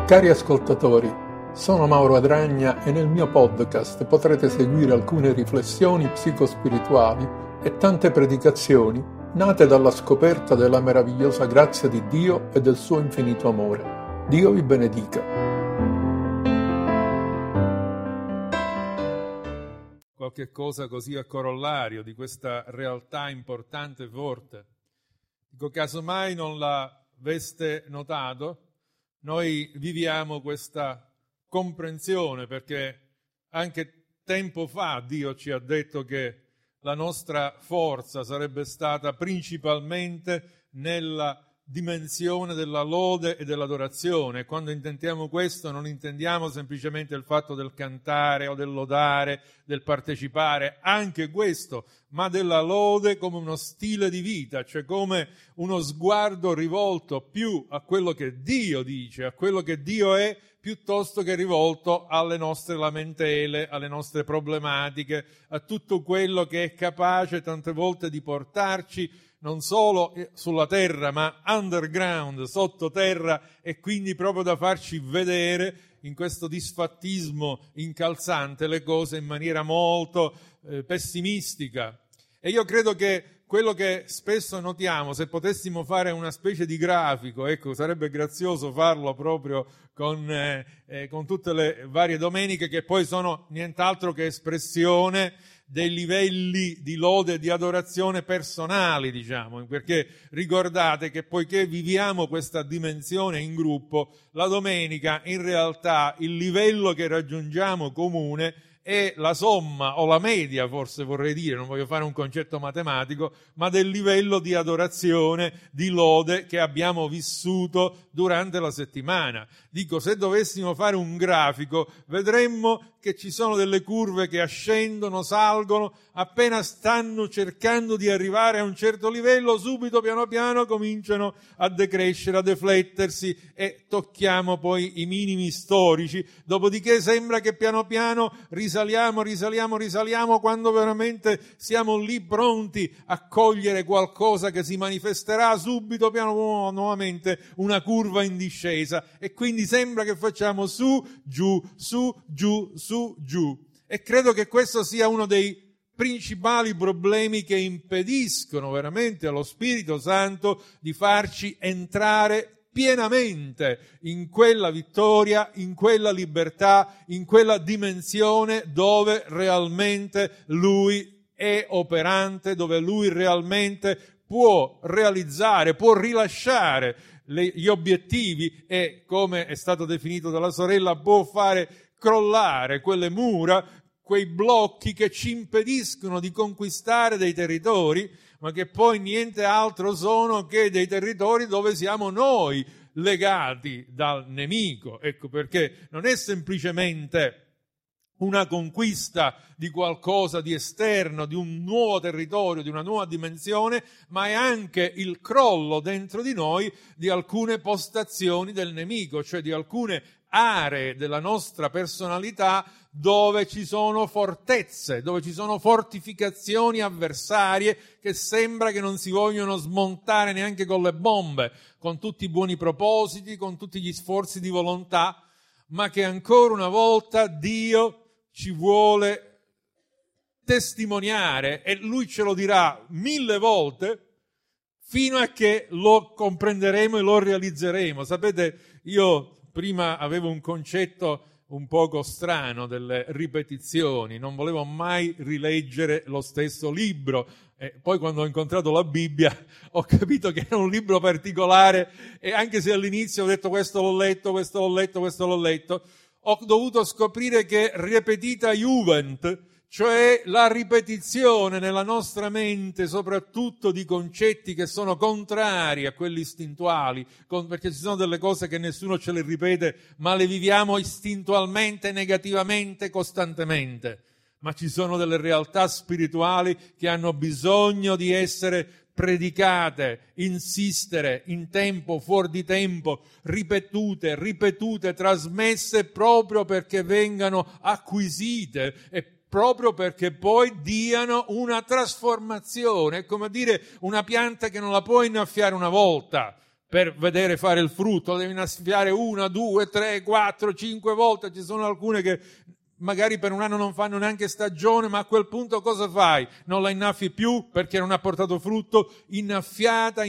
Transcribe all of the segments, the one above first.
Cari ascoltatori, sono Mauro Adragna e nel mio podcast potrete seguire alcune riflessioni psicospirituali e tante predicazioni nate dalla scoperta della meravigliosa grazia di Dio e del suo infinito amore. Dio vi benedica. Qualche cosa così a corollario di questa realtà importante e forte. Dico, casomai non l'aveste notato, noi viviamo questa comprensione perché anche tempo fa Dio ci ha detto che la nostra forza sarebbe stata principalmente nella dimensione della lode e dell'adorazione. Quando intendiamo questo non intendiamo semplicemente il fatto del cantare o del lodare, del partecipare, anche questo, ma della lode come uno stile di vita, cioè come uno sguardo rivolto più a quello che Dio dice, a quello che Dio è, piuttosto che rivolto alle nostre lamentele, alle nostre problematiche, a tutto quello che è capace tante volte di portarci non solo sulla terra, ma underground, sottoterra, e quindi proprio da farci vedere in questo disfattismo incalzante le cose in maniera molto pessimistica. E io credo che quello che spesso notiamo, se potessimo fare una specie di grafico, ecco, sarebbe grazioso farlo proprio con tutte le varie domeniche, che poi sono nient'altro che espressione dei livelli di lode e di adorazione personali, diciamo, perché ricordate che poiché viviamo questa dimensione in gruppo, la domenica in realtà il livello che raggiungiamo comune è la somma o la media, forse vorrei dire, non voglio fare un concetto matematico, ma del livello di adorazione, di lode che abbiamo vissuto durante la settimana. Dico, se dovessimo fare un grafico, vedremmo che ci sono delle curve che ascendono, salgono, appena stanno cercando di arrivare a un certo livello, subito piano piano cominciano a decrescere, a deflettersi e tocchiamo poi i minimi storici, dopodiché sembra che piano piano risaliamo quando veramente siamo lì pronti a cogliere qualcosa che si manifesterà, subito piano nuovamente una curva in discesa e quindi sembra che facciamo su, giù, su, giù, su, giù. E credo che questo sia uno dei principali problemi che impediscono veramente allo Spirito Santo di farci entrare pienamente in quella vittoria, in quella libertà, in quella dimensione dove realmente Lui è operante, dove Lui realmente può realizzare, può rilasciare gli obiettivi e, come è stato definito dalla sorella, può fare crollare quelle mura, quei blocchi che ci impediscono di conquistare dei territori, ma che poi niente altro sono che dei territori dove siamo noi legati dal nemico. Ecco perché non è semplicemente una conquista di qualcosa di esterno, di un nuovo territorio, di una nuova dimensione, ma è anche il crollo dentro di noi di alcune postazioni del nemico, cioè di alcune aree della nostra personalità dove ci sono fortezze, dove ci sono fortificazioni avversarie che sembra che non si vogliono smontare neanche con le bombe, con tutti i buoni propositi, con tutti gli sforzi di volontà, ma che ancora una volta Dio ci vuole testimoniare e Lui ce lo dirà 1000 volte fino a che lo comprenderemo e lo realizzeremo. Sapete, io prima avevo un concetto un poco strano delle ripetizioni, non volevo mai rileggere lo stesso libro. E poi quando ho incontrato la Bibbia ho capito che era un libro particolare e anche se all'inizio ho detto questo l'ho letto, ho dovuto scoprire che repetita iuvent, cioè la ripetizione nella nostra mente soprattutto di concetti che sono contrari a quelli istintuali, perché ci sono delle cose che nessuno ce le ripete, ma le viviamo istintualmente, negativamente, costantemente. Ma ci sono delle realtà spirituali che hanno bisogno di essere predicate, insistere in tempo, fuori di tempo, ripetute, trasmesse proprio perché vengano acquisite e proprio perché poi diano una trasformazione. È come dire una pianta che non la puoi innaffiare una volta, per vedere fare il frutto, lo devi innaffiare 1, 2, 3, 4, 5 volte. Ci sono alcune che magari per un anno non fanno neanche stagione, ma a quel punto cosa fai? Non la innaffi più perché non ha portato frutto, innaffiata.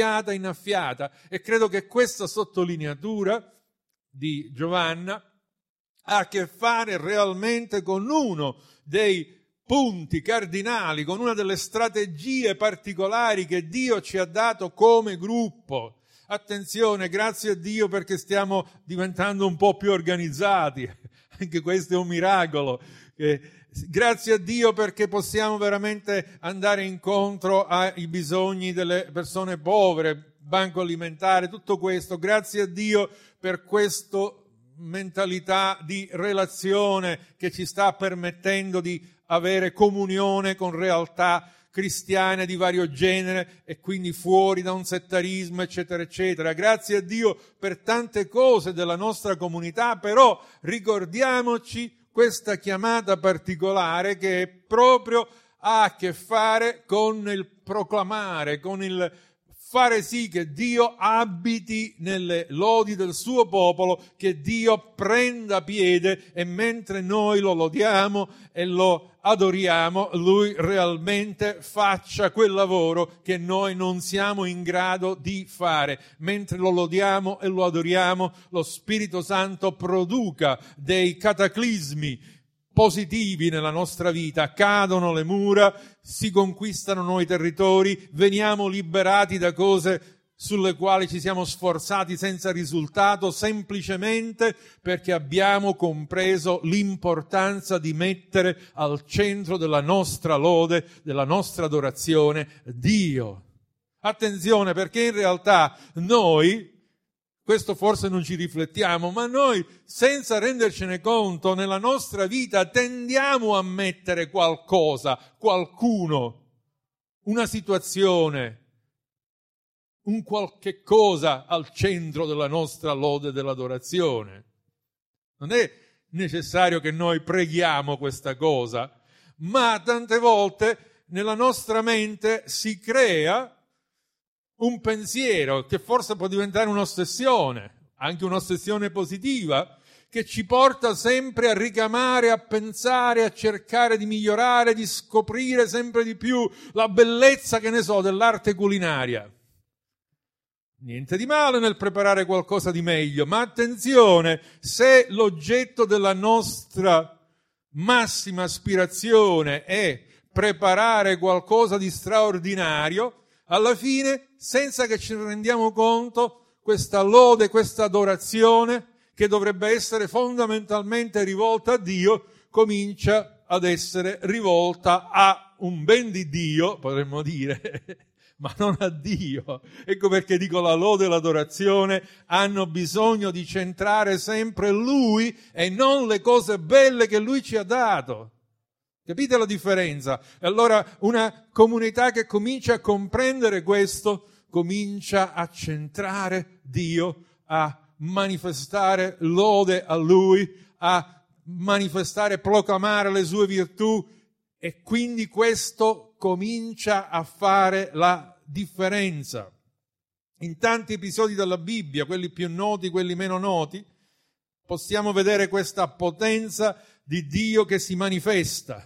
E credo che questa sottolineatura di Giovanna ha a che fare realmente con uno dei punti cardinali, con una delle strategie particolari che Dio ci ha dato come gruppo. Attenzione, grazie a Dio perché stiamo diventando un po' più organizzati, anche questo è un miracolo. Grazie a Dio perché possiamo veramente andare incontro ai bisogni delle persone povere, banco alimentare, tutto questo. Grazie a Dio per questa mentalità di relazione che ci sta permettendo di avere comunione con realtà cristiane di vario genere e quindi fuori da un settarismo, eccetera, eccetera. Grazie a Dio per tante cose della nostra comunità, però ricordiamoci questa chiamata particolare che proprio ha a che fare con il proclamare, con il fare sì che Dio abiti nelle lodi del suo popolo, che Dio prenda piede e mentre noi lo lodiamo e lo adoriamo, Lui realmente faccia quel lavoro che noi non siamo in grado di fare. Mentre lo lodiamo e lo adoriamo, lo Spirito Santo produca dei cataclismi positivi nella nostra vita, cadono le mura, si conquistano nuovi territori, veniamo liberati da cose sulle quali ci siamo sforzati senza risultato, semplicemente perché abbiamo compreso l'importanza di mettere al centro della nostra lode, della nostra adorazione, Dio. Attenzione, perché in realtà noi, questo forse non ci riflettiamo, ma noi, senza rendercene conto, nella nostra vita tendiamo a mettere qualcosa, qualcuno, una situazione, un qualche cosa al centro della nostra lode e dell'adorazione. Non è necessario che noi preghiamo questa cosa, ma tante volte nella nostra mente si crea un pensiero che forse può diventare un'ossessione, anche un'ossessione positiva, che ci porta sempre a ricamare, a pensare, a cercare di migliorare, di scoprire sempre di più la bellezza, che ne so, dell'arte culinaria. Niente di male nel preparare qualcosa di meglio, ma attenzione, se l'oggetto della nostra massima aspirazione è preparare qualcosa di straordinario, alla fine, senza che ci rendiamo conto, questa lode, questa adorazione, che dovrebbe essere fondamentalmente rivolta a Dio, comincia ad essere rivolta a un ben di Dio, potremmo dire, ma non a Dio. Ecco perché dico la lode e l'adorazione hanno bisogno di centrare sempre Lui e non le cose belle che Lui ci ha dato. Capite la differenza? E allora una comunità che comincia a comprendere questo, comincia a centrare Dio, a manifestare lode a Lui, a manifestare, proclamare le sue virtù, e quindi questo comincia a fare la differenza. In tanti episodi della Bibbia, quelli più noti, quelli meno noti, possiamo vedere questa potenza di Dio che si manifesta.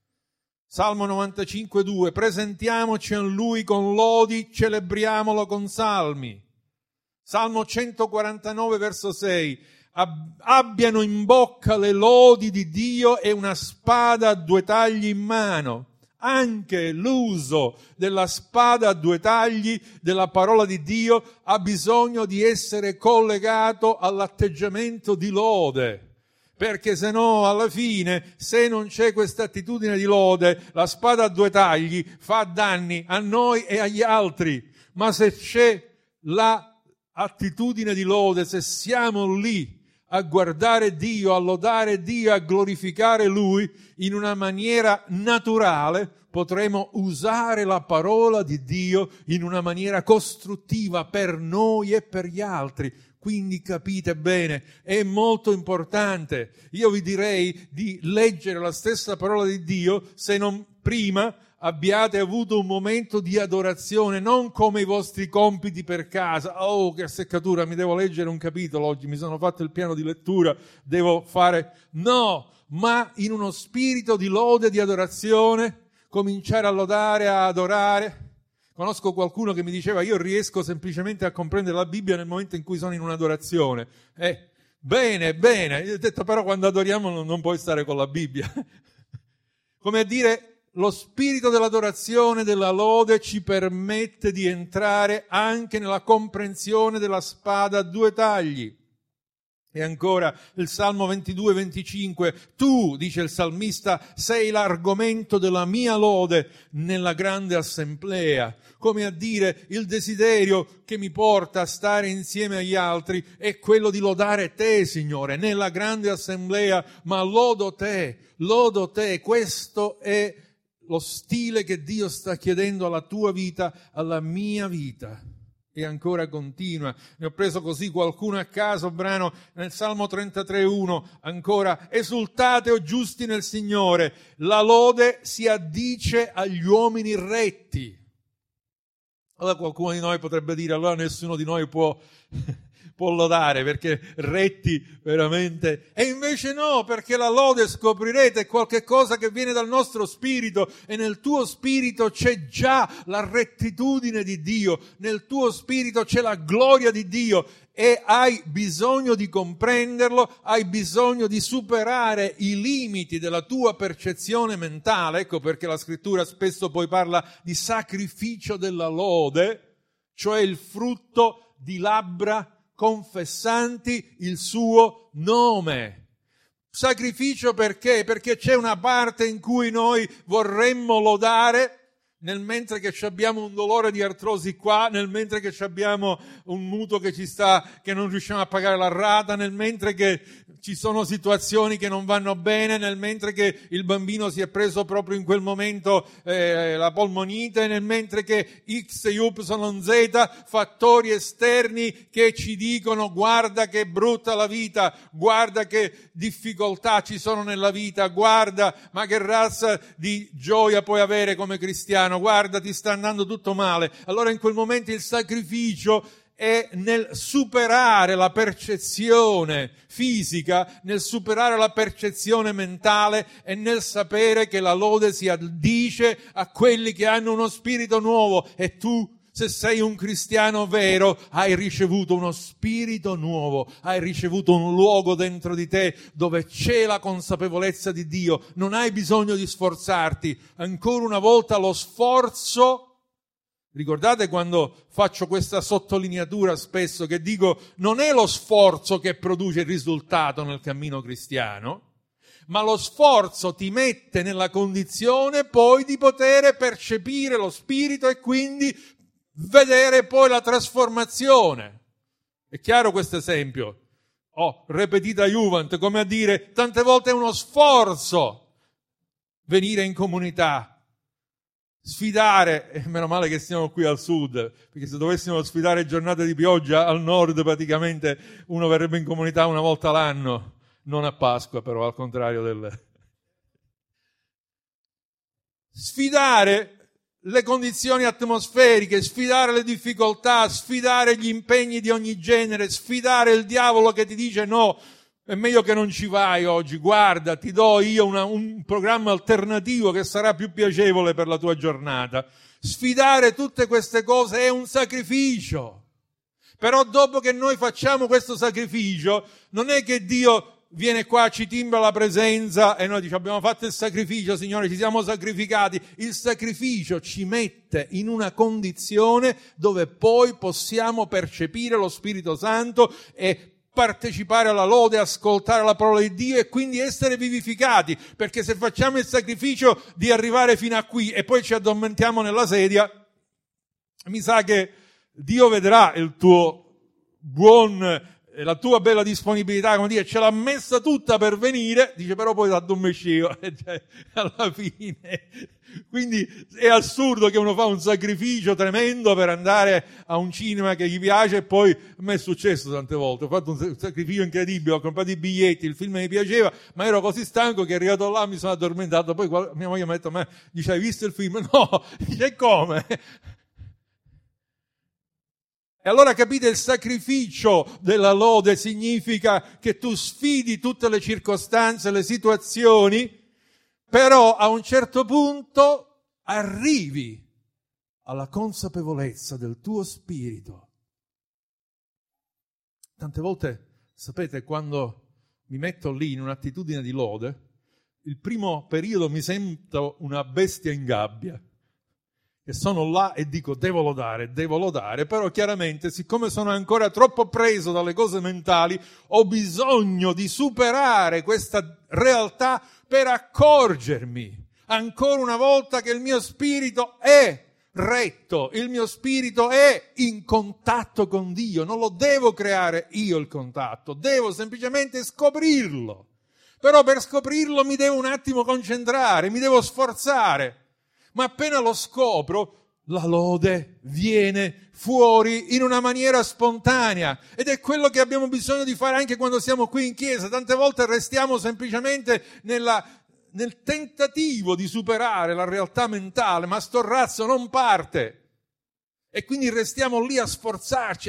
Salmo 95,2: presentiamoci a Lui con lodi, celebriamolo con salmi. Salmo 149, verso 6: abbiano in bocca le lodi di Dio e una spada a due tagli in mano. Anche l'uso della spada a due tagli della parola di Dio ha bisogno di essere collegato all'atteggiamento di lode. Perché se no, alla fine, se non c'è questa attitudine di lode, la spada a due tagli fa danni a noi e agli altri. Ma se c'è la attitudine di lode, se siamo lì a guardare Dio, a lodare Dio, a glorificare Lui in una maniera naturale, potremo usare la parola di Dio in una maniera costruttiva per noi e per gli altri. Quindi capite bene, è molto importante. Io vi direi di leggere la stessa parola di Dio, se non prima, abbiate avuto un momento di adorazione, non come i vostri compiti per casa. Oh, che seccatura, mi devo leggere un capitolo oggi, mi sono fatto il piano di lettura, devo fare... No, ma in uno spirito di lode, di adorazione, cominciare a lodare, a adorare. Conosco qualcuno che mi diceva: io riesco semplicemente a comprendere la Bibbia nel momento in cui sono in un'adorazione. Bene, io ho detto: però quando adoriamo non puoi stare con la Bibbia. Come a dire, lo spirito dell'adorazione, della lode ci permette di entrare anche nella comprensione della spada a due tagli. E ancora il Salmo 22-25, tu, dice il salmista, sei l'argomento della mia lode nella grande assemblea. Come a dire, il desiderio che mi porta a stare insieme agli altri è quello di lodare te, Signore, nella grande assemblea, ma lodo te. Questo è lo stile che Dio sta chiedendo alla tua vita, alla mia vita. E ancora continua, ne ho preso così qualcuno a caso, brano nel Salmo 33:1, ancora: esultate o giusti nel Signore, la lode si addice agli uomini retti. Allora qualcuno di noi potrebbe dire: allora nessuno di noi può lodare, perché retti veramente... E invece no, perché la lode, scoprirete, è qualche cosa che viene dal nostro spirito, e nel tuo spirito c'è già la rettitudine di Dio, nel tuo spirito c'è la gloria di Dio, e hai bisogno di comprenderlo, hai bisogno di superare i limiti della tua percezione mentale. Ecco perché la Scrittura spesso poi parla di sacrificio della lode, cioè il frutto di labbra confessanti il suo nome. Sacrificio perché? Perché c'è una parte in cui noi vorremmo lodare, nel mentre che abbiamo un dolore di artrosi qua, nel mentre che abbiamo un mutuo che non riusciamo a pagare la rata, nel mentre che ci sono situazioni che non vanno bene, nel mentre che il bambino si è preso proprio in quel momento la polmonite, nel mentre che X, Y, Z, fattori esterni che ci dicono: guarda che brutta la vita, guarda che difficoltà ci sono nella vita, guarda ma che razza di gioia puoi avere come cristiano, guarda ti sta andando tutto male. Allora in quel momento il sacrificio è nel superare la percezione fisica, nel superare la percezione mentale, e nel sapere che la lode si addice a quelli che hanno uno spirito nuovo. E tu, se sei un cristiano vero, hai ricevuto uno spirito nuovo, hai ricevuto un luogo dentro di te dove c'è la consapevolezza di Dio, non hai bisogno di sforzarti. Ancora una volta lo sforzo... Ricordate quando faccio questa sottolineatura spesso, che dico: non è lo sforzo che produce il risultato nel cammino cristiano, ma lo sforzo ti mette nella condizione poi di poter percepire lo Spirito e quindi vedere poi la trasformazione. È chiaro questo esempio? Repetita iuvant, come a dire, tante volte è uno sforzo venire in comunità, sfidare, e meno male che siamo qui al sud, perché se dovessimo sfidare giornate di pioggia al nord praticamente uno verrebbe in comunità una volta l'anno, non a Pasqua però, al contrario Sfidare le condizioni atmosferiche, sfidare le difficoltà, sfidare gli impegni di ogni genere, sfidare il diavolo che ti dice: no, è meglio che non ci vai oggi, guarda, ti do io un programma alternativo che sarà più piacevole per la tua giornata. Sfidare tutte queste cose è un sacrificio. Però dopo che noi facciamo questo sacrificio, non è che Dio viene qua, ci timbra la presenza e noi diciamo: abbiamo fatto il sacrificio, Signore, ci siamo sacrificati. Il sacrificio ci mette in una condizione dove poi possiamo percepire lo Spirito Santo e partecipare alla lode, ascoltare la parola di Dio e quindi essere vivificati, perché se facciamo il sacrificio di arrivare fino a qui e poi ci addormentiamo nella sedia, mi sa che Dio vedrà il tuo buon la tua bella disponibilità, come dire, ce l'ha messa tutta per venire, dice però poi t'addormescio, alla fine. Quindi è assurdo che uno fa un sacrificio tremendo per andare a un cinema che gli piace, e poi a me è successo tante volte, ho fatto un sacrificio incredibile, ho comprato i biglietti, il film mi piaceva, ma ero così stanco che arrivato là mi sono addormentato, poi mia moglie mi ha detto, ma dice, hai visto il film? No, dice, come? E allora capite, il sacrificio della lode significa che tu sfidi tutte le circostanze, le situazioni, però a un certo punto arrivi alla consapevolezza del tuo spirito. Tante volte, sapete, quando mi metto lì in un'attitudine di lode, il primo periodo mi sento una bestia in gabbia, e sono là e dico devo lodare, però chiaramente siccome sono ancora troppo preso dalle cose mentali, ho bisogno di superare questa realtà per accorgermi ancora una volta che il mio spirito è retto, il mio spirito è in contatto con Dio, non lo devo creare io il contatto, devo semplicemente scoprirlo. Però per scoprirlo mi devo un attimo concentrare, mi devo sforzare. Ma appena lo scopro, la lode viene fuori in una maniera spontanea, ed è quello che abbiamo bisogno di fare anche quando siamo qui in chiesa. Tante volte restiamo semplicemente nel tentativo di superare la realtà mentale, ma sto razzo non parte. E quindi restiamo lì a sforzarci.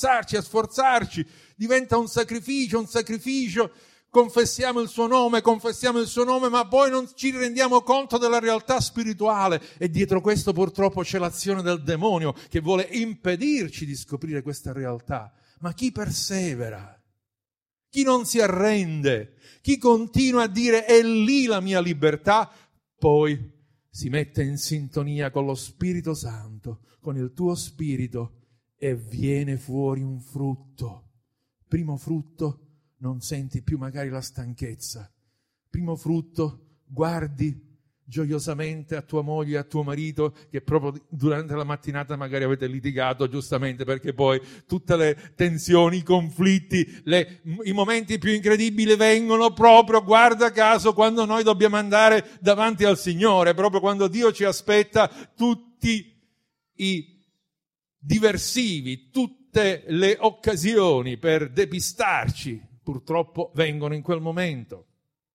Diventa un sacrificio. Confessiamo il suo nome, ma poi non ci rendiamo conto della realtà spirituale, e dietro questo purtroppo c'è l'azione del demonio che vuole impedirci di scoprire questa realtà. Ma chi persevera, chi non si arrende, chi continua a dire è lì la mia libertà, poi si mette in sintonia con lo Spirito Santo, con il tuo spirito, e viene fuori un frutto. Primo frutto, non senti più magari la stanchezza. Primo frutto, guardi gioiosamente a tua moglie, a tuo marito, che proprio durante la mattinata magari avete litigato, giustamente, perché poi tutte le tensioni, i conflitti, i momenti più incredibili vengono proprio, guarda caso, quando noi dobbiamo andare davanti al Signore, proprio quando Dio ci aspetta. Tutti i diversivi, tutte le occasioni per depistarci purtroppo vengono in quel momento.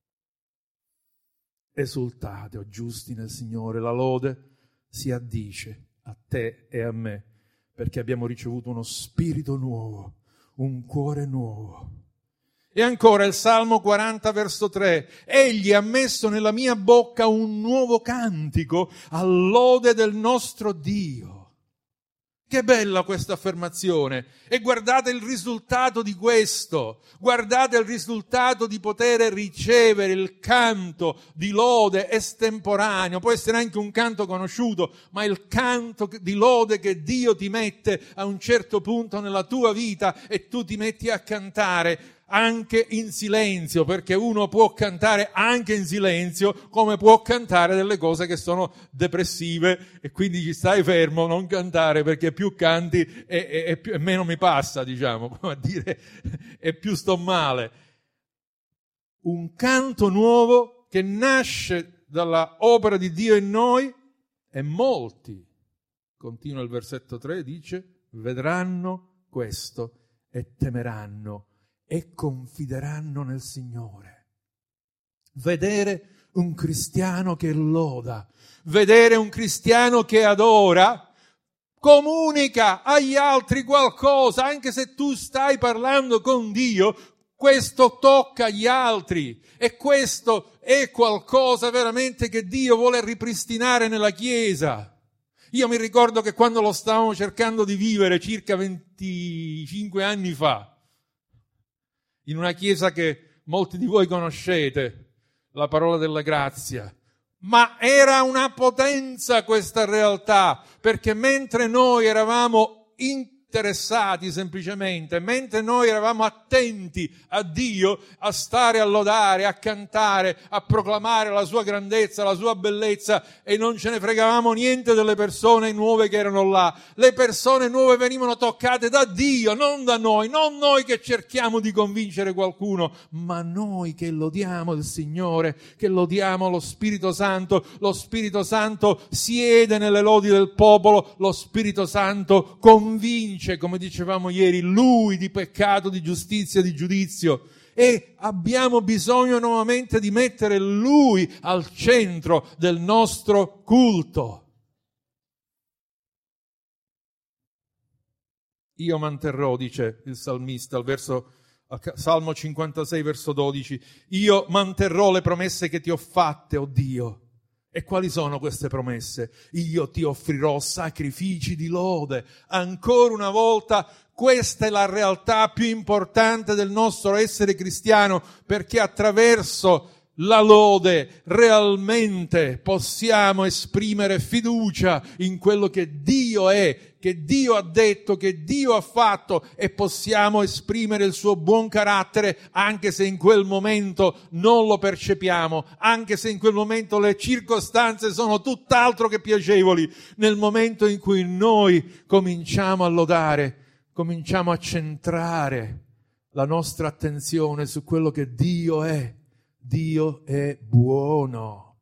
Esultate, o giusti nel Signore, la lode si addice a te e a me, perché abbiamo ricevuto uno spirito nuovo, un cuore nuovo. E ancora il Salmo 40 verso 3, egli ha messo nella mia bocca un nuovo cantico all'ode del nostro Dio. Che bella questa affermazione! E guardate il risultato di questo, guardate il risultato di poter ricevere il canto di lode estemporaneo, può essere anche un canto conosciuto, ma il canto di lode che Dio ti mette a un certo punto nella tua vita, e tu ti metti a cantare anche in silenzio, perché uno può cantare anche in silenzio, come può cantare delle cose che sono depressive, e quindi ci stai fermo, non cantare, perché più canti e meno mi passa, diciamo, come a dire, e più sto male. Un canto nuovo che nasce dalla opera di Dio in noi, e molti, continua il versetto 3, dice, vedranno questo e temeranno e confideranno nel Signore. Vedere un cristiano che loda, vedere un cristiano che adora, comunica agli altri qualcosa, anche se tu stai parlando con Dio, questo tocca gli altri, e questo è qualcosa veramente che Dio vuole ripristinare nella Chiesa. Io mi ricordo che quando lo stavamo cercando di vivere circa 25 anni fa, in una chiesa che molti di voi conoscete, la parola della grazia, ma era una potenza questa realtà, perché mentre noi eravamo interessati semplicemente, mentre noi eravamo attenti a Dio, a stare a lodare, a cantare, a proclamare la sua grandezza, la sua bellezza, e non ce ne fregavamo niente delle persone nuove che erano là. Le persone nuove venivano toccate da Dio, non da noi, non noi che cerchiamo di convincere qualcuno, ma noi che lodiamo il Signore, che lodiamo lo Spirito Santo. Lo Spirito Santo siede nelle lodi del popolo, lo Spirito Santo convince, come dicevamo ieri, lui di peccato, di giustizia, di giudizio, e abbiamo bisogno nuovamente di mettere lui al centro del nostro culto. Io manterrò, dice il salmista, Salmo 56, verso 12, io manterrò le promesse che ti ho fatte, o Dio. E quali sono queste promesse? Io ti offrirò sacrifici di lode. Ancora una volta, questa è la realtà più importante del nostro essere cristiano, perché attraverso la lode realmente possiamo esprimere fiducia in quello che Dio è, che Dio ha detto, che Dio ha fatto, e possiamo esprimere il suo buon carattere anche se in quel momento non lo percepiamo, anche se in quel momento le circostanze sono tutt'altro che piacevoli. Nel momento in cui noi cominciamo a lodare, cominciamo a centrare la nostra attenzione su quello che Dio è. Dio è buono.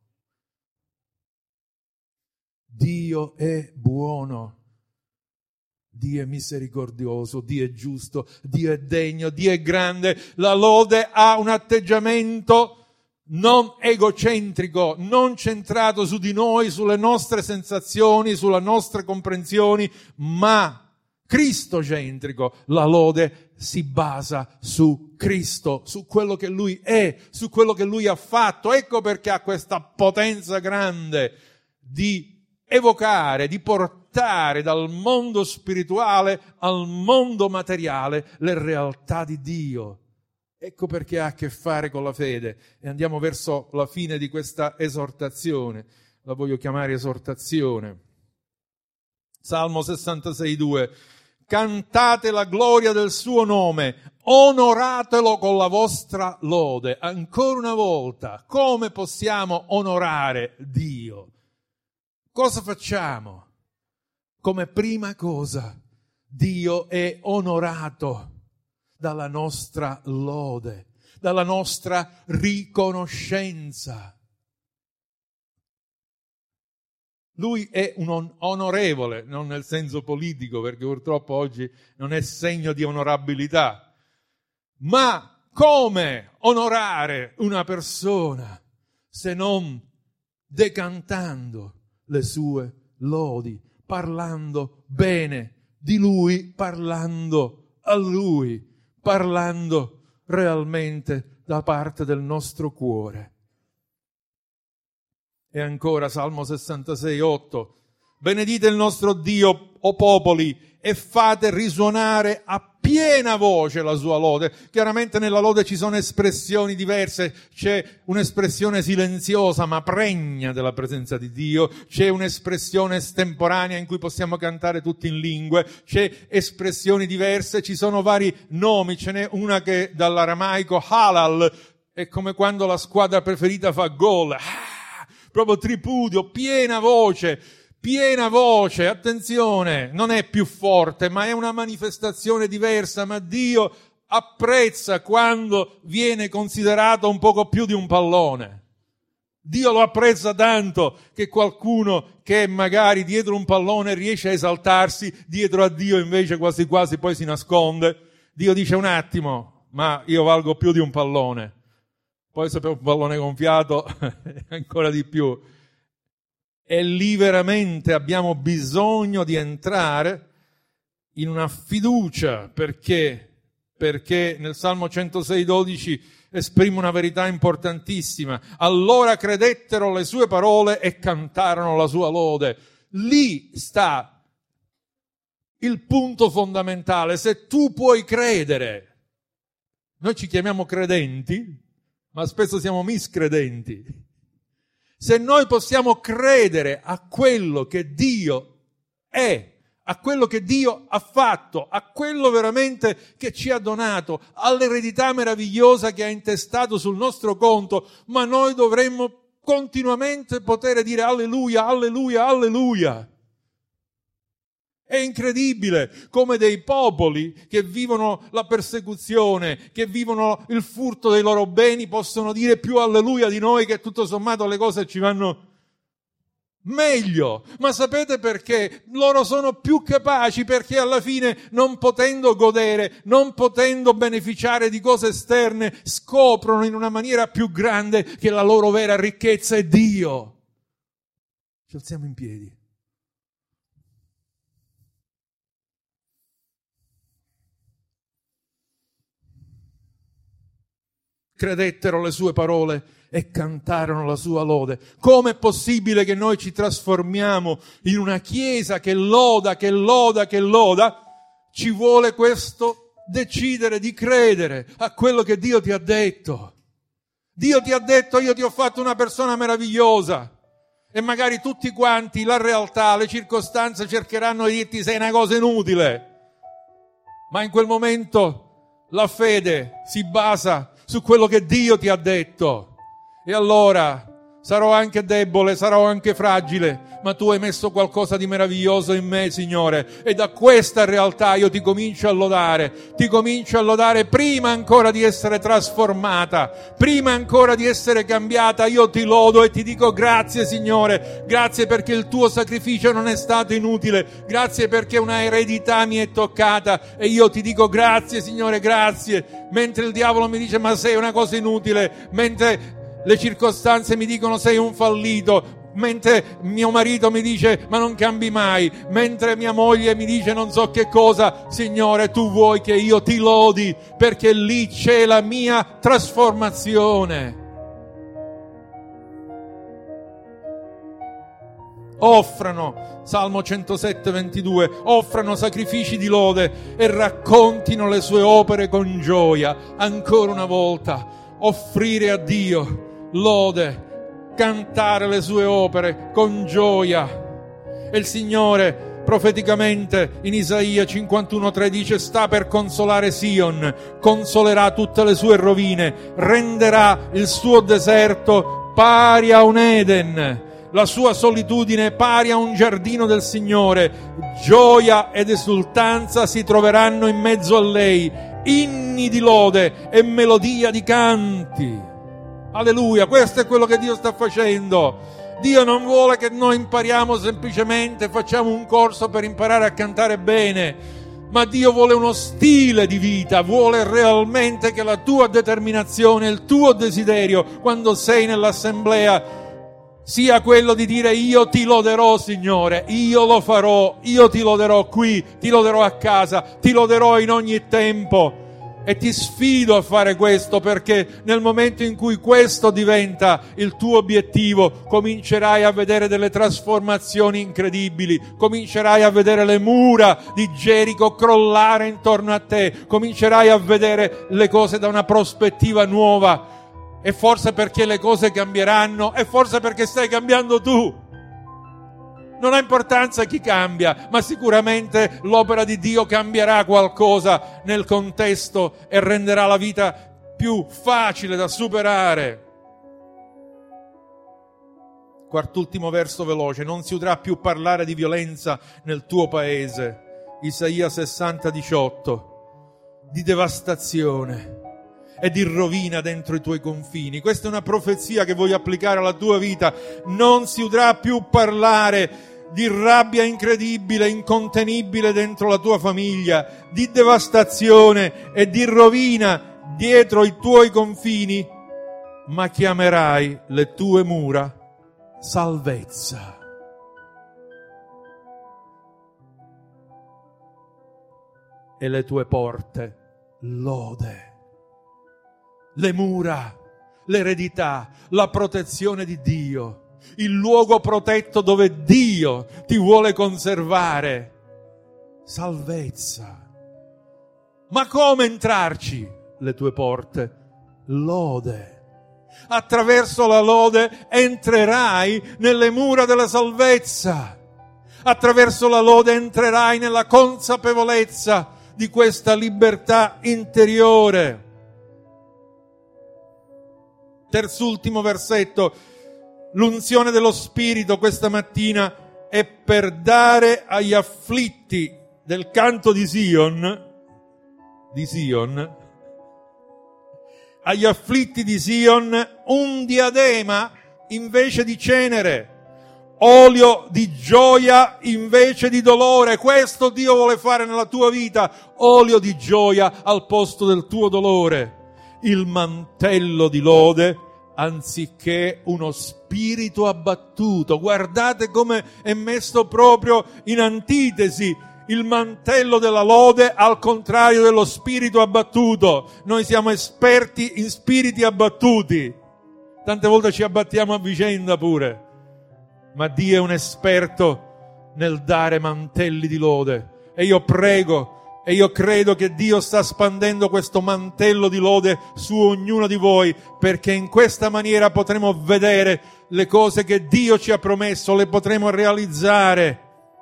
Dio è buono. Dio è misericordioso, Dio è giusto, Dio è degno, Dio è grande. La lode ha un atteggiamento non egocentrico, non centrato su di noi, sulle nostre sensazioni, sulle nostre comprensioni, ma cristocentrico. La lode si basa su Cristo, su quello che Lui è, su quello che Lui ha fatto. Ecco perché ha questa potenza grande di evocare, di portare dal mondo spirituale al mondo materiale le realtà di Dio. Ecco perché ha a che fare con la fede. E andiamo verso la fine di questa esortazione. La voglio chiamare esortazione. Salmo 66,2. Cantate la gloria del suo nome, onoratelo con la vostra lode. Ancora una volta, come possiamo onorare Dio? Cosa facciamo? Come prima cosa, Dio è onorato dalla nostra lode, dalla nostra riconoscenza. Lui è un onorevole, non nel senso politico, perché purtroppo oggi non è segno di onorabilità. Ma come onorare una persona se non decantando le sue lodi, parlando bene di Lui, parlando a Lui, parlando realmente da parte del nostro cuore. E ancora Salmo 66,8. Benedite il nostro Dio, o popoli, e fate risuonare a piena voce la sua lode. Chiaramente nella lode ci sono espressioni diverse, c'è un'espressione silenziosa ma pregna della presenza di Dio, c'è un'espressione estemporanea in cui possiamo cantare tutti in lingue, c'è espressioni diverse, ci sono vari nomi, ce n'è una che dall'aramaico halal, è come quando la squadra preferita fa gol, proprio tripudio, piena voce, attenzione, non è più forte, ma è una manifestazione diversa, ma Dio apprezza quando viene considerato un poco più di un pallone. Dio lo apprezza tanto che qualcuno che magari dietro un pallone riesce a esaltarsi, dietro a Dio invece quasi quasi poi si nasconde. Dio dice un attimo, ma io valgo più di un pallone. Poi se per un pallone gonfiato ancora di più. E lì veramente abbiamo bisogno di entrare in una fiducia, perché nel Salmo 106,12 esprime una verità importantissima. Allora credettero le sue parole e cantarono la sua lode. Lì sta il punto fondamentale. Se tu puoi credere, noi ci chiamiamo credenti, ma spesso siamo miscredenti. Se noi possiamo credere a quello che Dio è, a quello che Dio ha fatto, a quello veramente che ci ha donato, all'eredità meravigliosa che ha intestato sul nostro conto, ma noi dovremmo continuamente poter dire alleluia, alleluia, alleluia. È incredibile come dei popoli che vivono la persecuzione, che vivono il furto dei loro beni, possono dire più alleluia di noi, che tutto sommato le cose ci vanno meglio. Ma sapete perché? Loro sono più capaci, perché alla fine, non potendo godere, non potendo beneficiare di cose esterne, scoprono in una maniera più grande che la loro vera ricchezza è Dio. Ci alziamo in piedi. Credettero le sue parole e cantarono la sua lode. Come è possibile che noi ci trasformiamo in una chiesa che loda, che loda, che loda? Ci vuole questo decidere di credere a quello che Dio ti ha detto. Dio ti ha detto: io ti ho fatto una persona meravigliosa. E magari tutti quanti, la realtà, le circostanze cercheranno di dirti sei una cosa inutile. Ma in quel momento la fede si basa su quello che Dio ti ha detto. E allora sarò anche debole, sarò anche fragile, ma tu hai messo qualcosa di meraviglioso in me, Signore, e da questa realtà io ti comincio a lodare prima ancora di essere trasformata, prima ancora di essere cambiata. Io ti lodo e ti dico grazie, Signore, grazie perché il tuo sacrificio non è stato inutile, grazie perché una eredità mi è toccata, e io ti dico grazie, Signore, grazie. Mentre il diavolo mi dice ma sei una cosa inutile, mentre le circostanze mi dicono sei un fallito, mentre mio marito mi dice ma non cambi mai, mentre mia moglie mi dice non so che cosa, Signore, tu vuoi che io ti lodi, perché lì c'è la mia trasformazione. Offrano, Salmo 107, 22, offrano sacrifici di lode e raccontino le sue opere con gioia. Ancora una volta, offrire a Dio lode, cantare le sue opere con gioia. E il Signore profeticamente in Isaia 51:3 dice: sta per consolare Sion, consolerà tutte le sue rovine, renderà il suo deserto pari a un Eden, la sua solitudine pari a un giardino del Signore. Gioia ed esultanza si troveranno in mezzo a lei, inni di lode e melodia di canti. Alleluia, questo è quello che Dio sta facendo. Dio non vuole che noi impariamo semplicemente, facciamo un corso per imparare a cantare bene, ma Dio vuole uno stile di vita, vuole realmente che la tua determinazione, il tuo desiderio quando sei nell'assemblea sia quello di dire: io ti loderò, Signore, io lo farò, io ti loderò qui, ti loderò a casa, ti loderò in ogni tempo. E ti sfido a fare questo, perché nel momento in cui questo diventa il tuo obiettivo, comincerai a vedere delle trasformazioni incredibili, comincerai a vedere le mura di Gerico crollare intorno a te, comincerai a vedere le cose da una prospettiva nuova. E forse perché le cose cambieranno, e forse perché stai cambiando tu. Non ha importanza chi cambia, ma sicuramente l'opera di Dio cambierà qualcosa nel contesto e renderà la vita più facile da superare. Quart'ultimo verso veloce: non si udrà più parlare di violenza nel tuo paese. Isaia 60:18, di devastazione e di rovina dentro i tuoi confini. Questa è una profezia che voglio applicare alla tua vita. Non si udrà più parlare di rabbia incredibile, incontenibile dentro la tua famiglia, di devastazione e di rovina dietro i tuoi confini, ma chiamerai le tue mura salvezza. E le tue porte lode. Le mura, l'eredità, la protezione di Dio, il luogo protetto dove Dio ti vuole conservare. Salvezza. Ma come entrarci? Le tue porte lode. Attraverso la lode entrerai nelle mura della salvezza. Attraverso la lode entrerai nella consapevolezza di questa libertà interiore. Terzultimo versetto. L'unzione dello Spirito questa mattina è per dare agli afflitti del canto di Sion, agli afflitti di Sion un diadema invece di cenere, olio di gioia invece di dolore. Questo Dio vuole fare nella tua vita, olio di gioia al posto del tuo dolore. Il mantello di lode anziché uno spirito abbattuto. Guardate come è messo proprio in antitesi il mantello della lode al contrario dello spirito abbattuto. Noi siamo esperti in spiriti abbattuti, tante volte ci abbattiamo a vicenda pure, ma Dio è un esperto nel dare mantelli di lode. E io prego e io credo che Dio sta spandendo questo mantello di lode su ognuno di voi, perché in questa maniera potremo vedere le cose che Dio ci ha promesso, le potremo realizzare.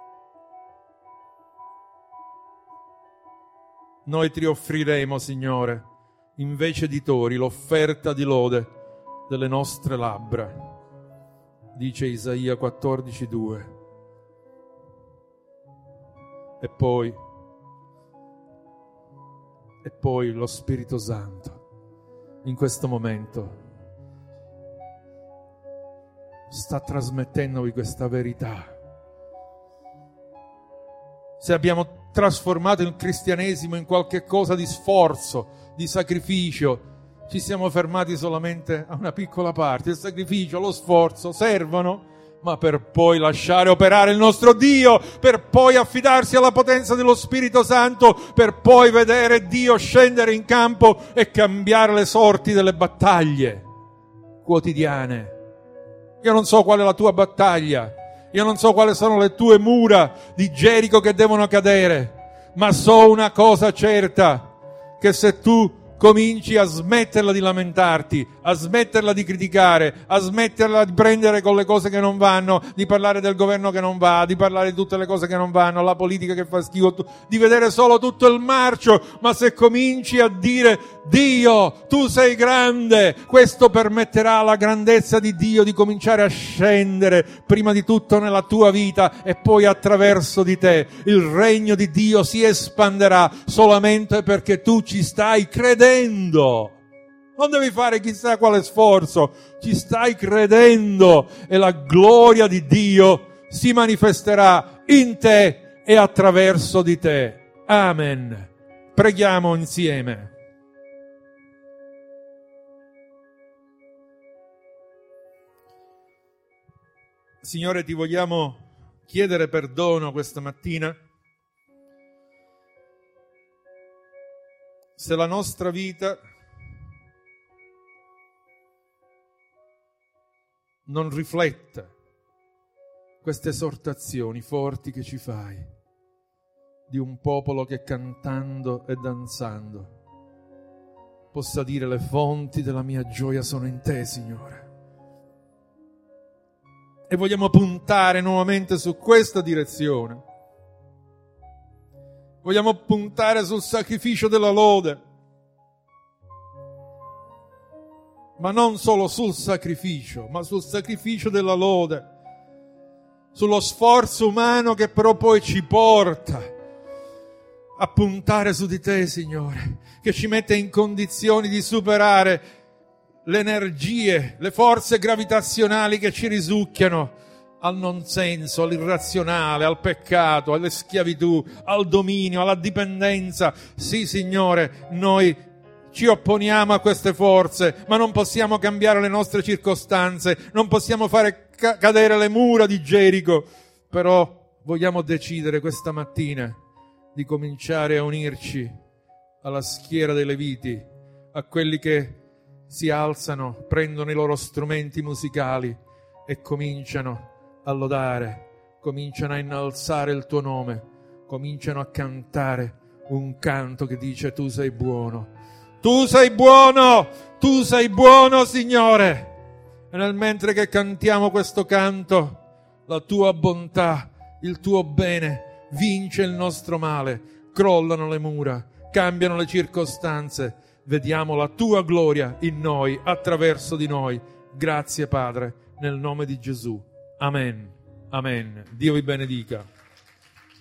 Noi ti offriremo, Signore, invece di tori, l'offerta di lode delle nostre labbra, dice Isaia 14,2. E poi lo Spirito Santo in questo momento sta trasmettendovi questa verità. Se abbiamo trasformato il cristianesimo in qualche cosa di sforzo, di sacrificio, ci siamo fermati solamente a una piccola parte. Il sacrificio, lo sforzo servono, ma per poi lasciare operare il nostro Dio, per poi affidarsi alla potenza dello Spirito Santo, per poi vedere Dio scendere in campo e cambiare le sorti delle battaglie quotidiane. Io non so qual è la tua battaglia, io non so quali sono le tue mura di Gerico che devono cadere, ma so una cosa certa, che se tu cominci a smetterla di lamentarti, a smetterla di criticare, a smetterla di prendere con le cose che non vanno, di parlare del governo che non va, di parlare di tutte le cose che non vanno, la politica che fa schifo, di vedere solo tutto il marcio, ma se cominci a dire: Dio, tu sei grande, questo permetterà alla grandezza di Dio di cominciare a scendere prima di tutto nella tua vita e poi attraverso di te. Il regno di Dio si espanderà solamente perché tu ci stai credendo. Non devi fare chissà quale sforzo, ci stai credendo e la gloria di Dio si manifesterà in te e attraverso di te. Amen. Preghiamo insieme. Signore, ti vogliamo chiedere perdono questa mattina se la nostra vita non riflette queste esortazioni forti che ci fai di un popolo che cantando e danzando possa dire: le fonti della mia gioia sono in te, Signore. E vogliamo puntare nuovamente su questa direzione. Vogliamo puntare sul sacrificio della lode, ma non solo sul sacrificio, ma sul sacrificio della lode, sullo sforzo umano che però poi ci porta a puntare su di te, Signore, che ci mette in condizioni di superare le energie, le forze gravitazionali che ci risucchiano al non senso, all'irrazionale, al peccato, alle schiavitù, al dominio, alla dipendenza. Sì, Signore, noi ci opponiamo a queste forze, ma non possiamo cambiare le nostre circostanze, non possiamo fare cadere le mura di Gerico, però vogliamo decidere questa mattina di cominciare a unirci alla schiera dei Leviti, a quelli che si alzano, prendono i loro strumenti musicali e cominciano a lodare, cominciano a innalzare il tuo nome, cominciano a cantare un canto che dice: tu sei buono, tu sei buono, tu sei buono, Signore. E nel mentre che cantiamo questo canto, la tua bontà il tuo bene vince il nostro male, crollano le mura, cambiano le circostanze, vediamo la tua gloria in noi, attraverso di noi. Grazie Padre, nel nome di Gesù. Amen. Amen. Dio vi benedica.